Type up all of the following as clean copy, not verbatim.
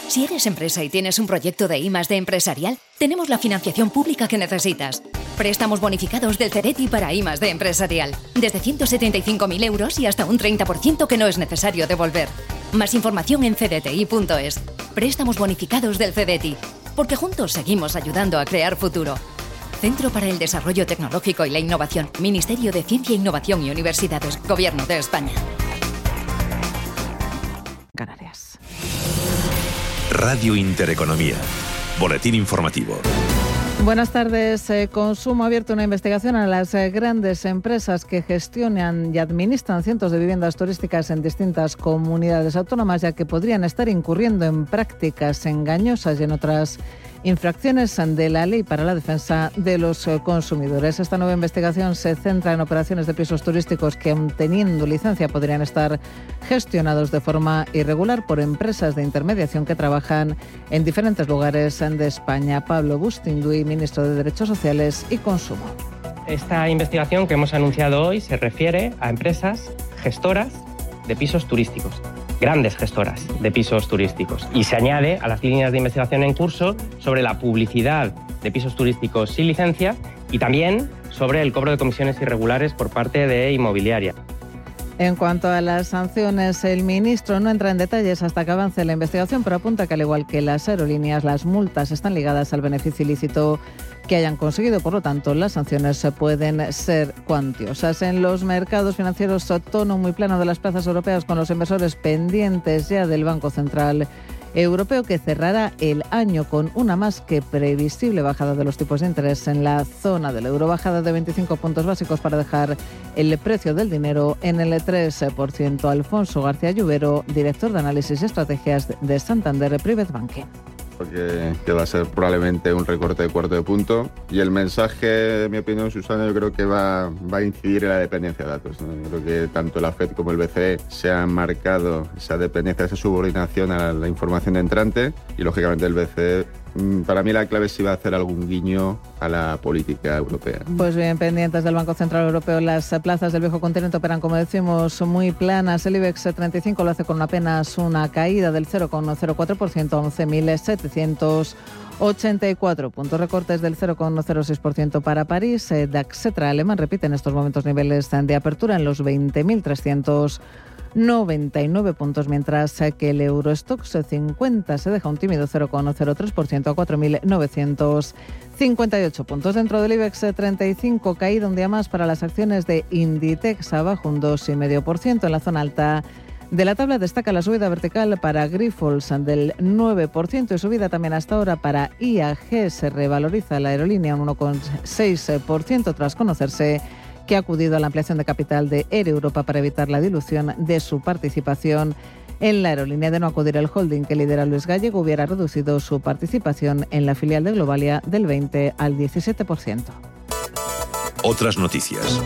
Si eres empresa y tienes un proyecto de I+D empresarial, tenemos la financiación pública que necesitas. Préstamos bonificados del CEDETI para I+D empresarial. Desde 175.000 euros y hasta un 30% que no es necesario devolver. Más información en cdti.es. Préstamos bonificados del CEDETI. Porque juntos seguimos ayudando a crear futuro. Centro para el Desarrollo Tecnológico y la Innovación. Ministerio de Ciencia, Innovación y Universidades. Gobierno de España. Canarias. Radio Intereconomía. Boletín informativo. Buenas tardes. Consumo ha abierto una investigación a las grandes empresas que gestionan y administran cientos de viviendas turísticas en distintas comunidades autónomas, ya que podrían estar incurriendo en prácticas engañosas y en otras infracciones de la Ley para la Defensa de los Consumidores. Esta nueva investigación se centra en operaciones de pisos turísticos que, aun teniendo licencia, podrían estar gestionados de forma irregular por empresas de intermediación que trabajan en diferentes lugares de España. Pablo Bustinduy, ministro de Derechos Sociales y Consumo. Esta investigación que hemos anunciado hoy se refiere a empresas gestoras de pisos turísticos, grandes gestoras de pisos turísticos, y se añade a las líneas de investigación en curso sobre la publicidad de pisos turísticos sin licencia y también sobre el cobro de comisiones irregulares por parte de inmobiliaria. En cuanto a las sanciones, el ministro no entra en detalles hasta que avance la investigación, pero apunta que, al igual que las aerolíneas, las multas están ligadas al beneficio ilícito que hayan conseguido. Por lo tanto, las sanciones pueden ser cuantiosas. En los mercados financieros, tono muy plano de las plazas europeas, con los inversores pendientes ya del Banco Central Europeo, que cerrará el año con una más que previsible bajada de los tipos de interés en la zona del euro, bajada de 25 puntos básicos para dejar el precio del dinero en el 3%. Alfonso García Lluvero, director de análisis y estrategias de Santander Private Banking. Que va a ser probablemente un recorte de cuarto de punto, y el mensaje, en mi opinión, Susana, yo creo que va a incidir en la dependencia de datos, ¿no? Yo creo que tanto la FED como el BCE se han marcado esa dependencia, esa subordinación a la información entrante, y lógicamente el BCE, para mí la clave es si va a hacer algún guiño a la política europea. Pues bien, pendientes del Banco Central Europeo, las plazas del viejo continente operan, como decimos, muy planas. El IBEX 35 lo hace con apenas una caída del 0,04% a 11.784 puntos, recortes del 0,06% para París. DAX alemán repite en estos momentos niveles de apertura en los 20.399 puntos, mientras que el Eurostoxx 50 se deja un tímido 0,03% a 4.958 puntos. Dentro del IBEX 35, caída un día más para las acciones de Inditex, abajo un 2,5%. En la zona alta de la tabla destaca la subida vertical para Grifols del 9% y subida también hasta ahora para IAG. Se revaloriza la aerolínea un 1,6% tras conocerse que ha acudido a la ampliación de capital de Air Europa para evitar la dilución de su participación en la aerolínea. De no acudir el holding que lidera Luis Gallego, hubiera reducido su participación en la filial de Globalia del 20 al 17%. Otras noticias.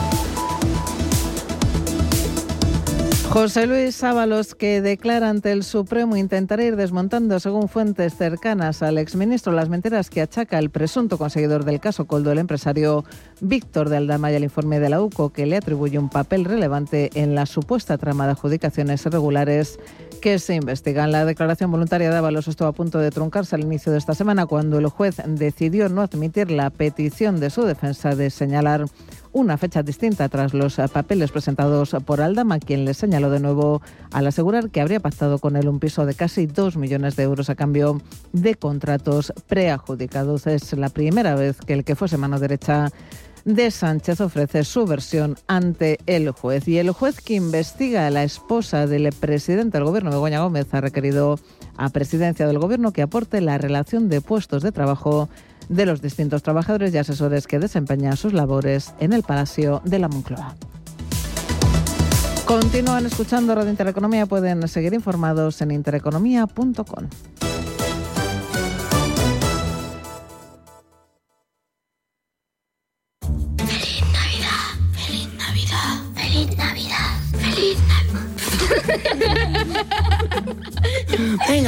José Luis Ábalos, que declara ante el Supremo, intentará ir desmontando, según fuentes cercanas al exministro, las mentiras que achaca el presunto conseguidor del caso Koldo, el empresario Víctor de Aldama, y el informe de la UCO, que le atribuye un papel relevante en la supuesta trama de adjudicaciones irregulares que se investigan. La declaración voluntaria de Ábalos estuvo a punto de truncarse al inicio de esta semana, cuando el juez decidió no admitir la petición de su defensa de señalar una fecha distinta tras los papeles presentados por Aldama, quien le señaló de nuevo al asegurar que habría pactado con él un piso de casi 2 millones de euros a cambio de contratos preadjudicados. Es la primera vez que el que fuese mano derecha de Sánchez ofrece su versión ante el juez. Y el juez que investiga a la esposa del presidente del Gobierno, Begoña Gómez, ha requerido a Presidencia del Gobierno que aporte la relación de puestos de trabajo de los distintos trabajadores y asesores que desempeñan sus labores en el Palacio de la Moncloa. Continúan escuchando Radio Intereconomía. Pueden seguir informados en intereconomía.com. ¡Feliz Navidad! ¡Feliz Navidad! ¡Feliz Navidad! ¡Feliz Navidad! Venga.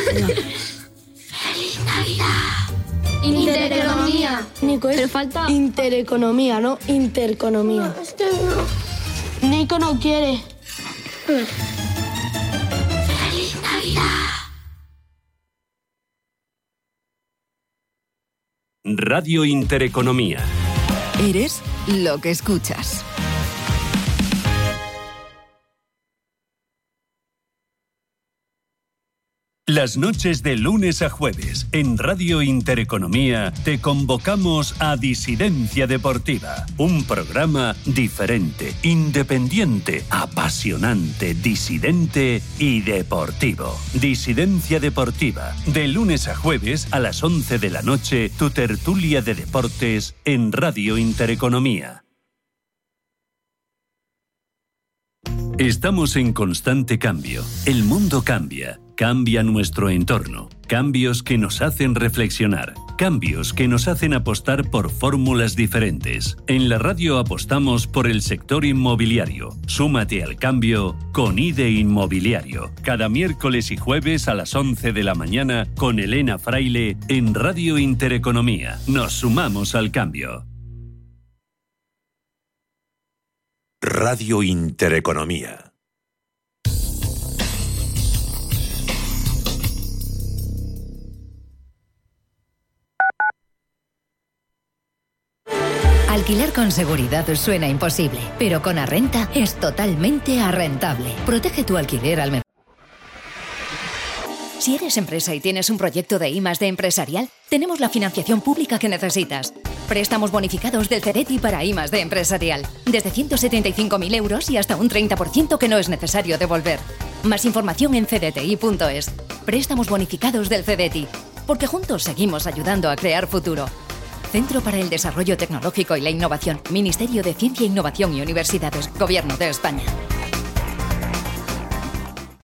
¡Feliz Navidad! Intereconomía. Nico, pero falta intereconomía, no interconomía. No, es que no. Nico no quiere. ¡Feliz Navidad! Radio Intereconomía. Eres lo que escuchas. Las noches de lunes a jueves en Radio Intereconomía te convocamos a Disidencia Deportiva, un programa diferente, independiente, apasionante, disidente y deportivo. Disidencia Deportiva, de lunes a jueves a las 11 de la noche, tu tertulia de deportes en Radio Intereconomía. Estamos en constante cambio. El mundo cambia. Cambia nuestro entorno. Cambios que nos hacen reflexionar. Cambios que nos hacen apostar por fórmulas diferentes. En la radio apostamos por el sector inmobiliario. Súmate al cambio con IDE Inmobiliario. Cada miércoles y jueves a las 11 de la mañana con Elena Fraile en Radio Intereconomía. Nos sumamos al cambio. Radio Intereconomía. Alquilar con seguridad suena imposible, pero con Arrenta es totalmente arrentable. Protege tu alquiler al mejor. Si eres empresa y tienes un proyecto de I+D empresarial, tenemos la financiación pública que necesitas. Préstamos bonificados del CEDETI para I+D empresarial. Desde 175.000 euros y hasta un 30% que no es necesario devolver. Más información en cdti.es. Préstamos bonificados del CEDETI. Porque juntos seguimos ayudando a crear futuro. Centro para el Desarrollo Tecnológico y la Innovación. Ministerio de Ciencia, Innovación y Universidades. Gobierno de España.